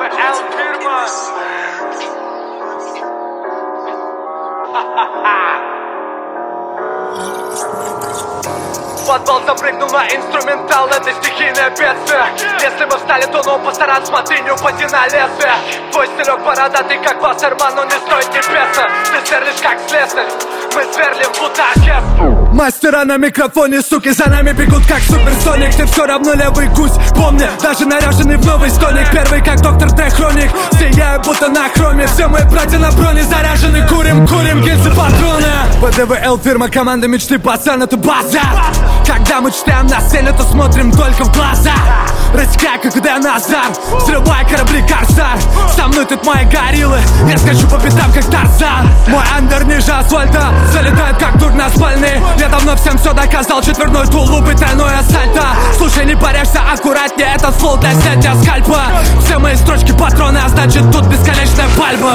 Подвал запрыгнул на инструментал, это стихийное бедствие. Если мы встали, то ну постараться, смотри, не упади на лезвие. Твой стилек бородатый, как Вассерман, но не строит небеса. Ты сверлишь, как слесарь, мы сверлим в Утахе. Мастера на микрофоне, суки, за нами бегут, как суперсоник. Ты все равно левый гусь, помни, даже наряженный в новый стоник. Первый, как доктор Д. Хроник, сияю, будто на хроме. Все мои братья на броне заряжены, курим гильзы, патроны. ВДВЛ, фирма, команда мечты, пацан, это база. Когда мы читаем на сцене, то смотрим только в глаза. Рассекай, как Назар, взрывай корабли Корсар. Со мной тут мои гориллы, я скачу по пятам, как Тарзан. Мой андер ниже асфальта, залетает, как тур на спальный. Я давно всем все доказал, четверной тулуп и тройное сальто. Слушай, не паряшься, аккуратнее, это флоу для снятия скальпа. Все мои строчки патроны, а значит тут бесконечная пальба.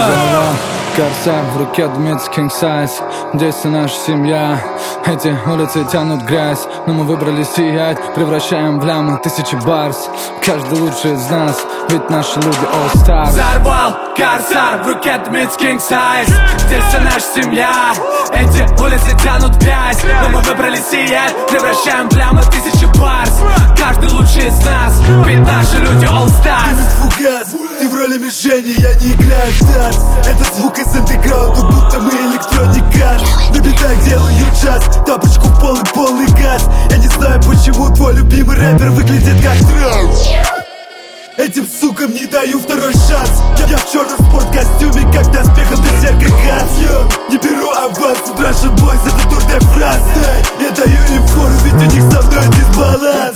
Корсар в руке дымится king size. Здесь вся наша семья. Эти улицы тянут грязь, но мы выбрали сиять. Превращаем в лямы тысячи барс. Каждый лучший из нас, ведь наши люди all stars. Взорвал Корсар в руке дымится king size. Здесь вся наша семья. Эти улицы тянут грязь, но мы выбрали сиять. Превращаем в лямы тысячи барс. Каждый лучший из нас, ведь наши люди all stars. Фугас, ты в роли мишени, я не играю в танц. Это звук из андеграунда, будто мы электроника. На битах делаю джаз, тапочку в пол и полный газ. Я не знаю, почему твой любимый рэпер выглядит как транс. Этим сукам не даю второй шанс. Я в черном спорткостюме, как доспехом берсерка газ. Не беру аванс, Russian Boys, это турная фраза. Я даю им фору, ведь у них со мной дисбаланс.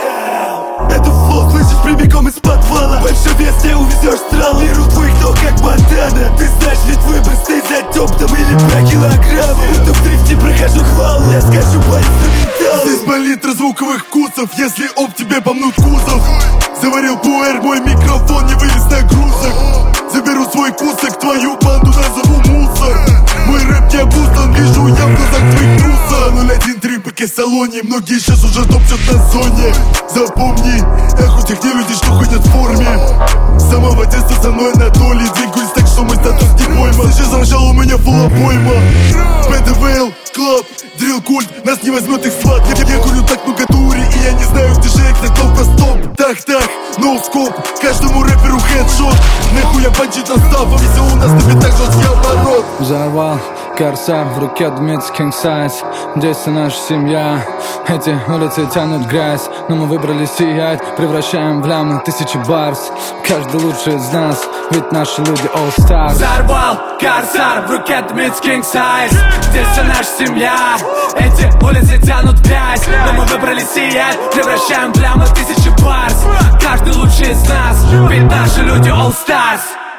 Это флоу, слышишь, прямиком из подвала. Больше вес не увезешь страл, лиру твоих ног, как Монтана. Ты знаешь, ведь выбор, стей за топтом или по килограмму. Будто в дрифте прохожу хвал, я скачу по инструменталу. Здесь пол-литра звуковых вкусов, если об тебе помнут кузов. Заварил пуэр, мой микрофон не вылез на грузах. Заберу свой кусок, твою банду назову мусор. Мой рэп не обуздан, вижу я в глазах твоих трусов. 013 по Кесалоне, многие сейчас уже топчут на зоне. Запомни, эх, у тех не люди, что ходят в форме. С самого детства со мной на доле, двигаюсь так, что мой статус не пойма. Сейчас замшал, у меня фул обойма. ПДВЛ, клаб, дрил культ, нас не возьмет их сват. Я курю так много дури, и я не знаю, где же их, только стоп. Так, ноускоп, каждому рэперу хедшот. Нахуй я банчить наставом, если у нас на битах жесткий оборот. Взорвал Корсар в руке дымится king size. Здесь вся наша семья. Эти улицы тянут грязь, но мы выбрали сиять. Превращаем в лямы тысячи барс. Каждый лучший из нас, ведь наши люди all stars. Взорвал Корсар в руке дымится king size. Здесь вся наша семья. Эти улицы тянут грязь, но мы выбрали сиять. Превращаем в лямы тысячи барс. Каждый лучший из нас, ведь наши люди all stars.